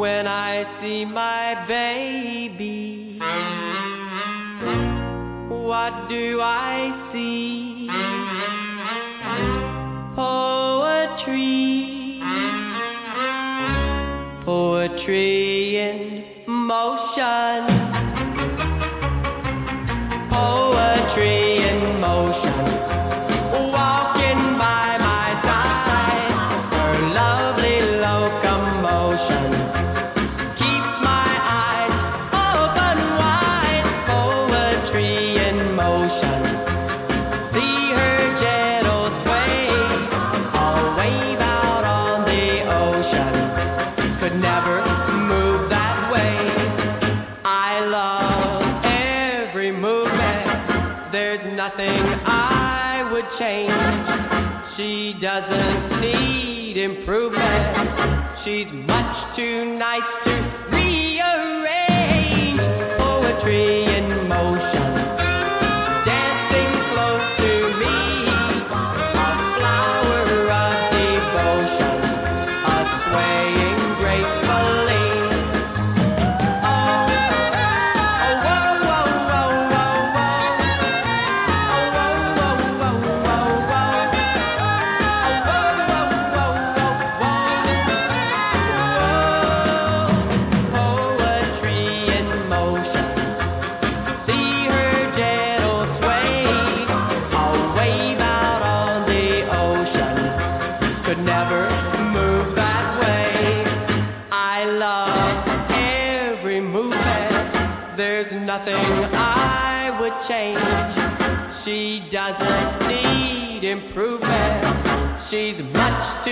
when I see my baby. What do I see? Poetry, poetry in motion, poetry in motion, walking by my side. Her lovely locomotion keeps my eyes open wide. Poetry in motion, see her gentle sway, all wave out on the ocean, could never move that way. I love every movement, there's nothing I would change. She doesn't need improvement, she's much too nice to rearrange. Poetry in motion, dancing close to me, a flower of devotion, a swaying gracefully. Never move that way. I love every movement, there's nothing I would change. She doesn't need improvement, she's much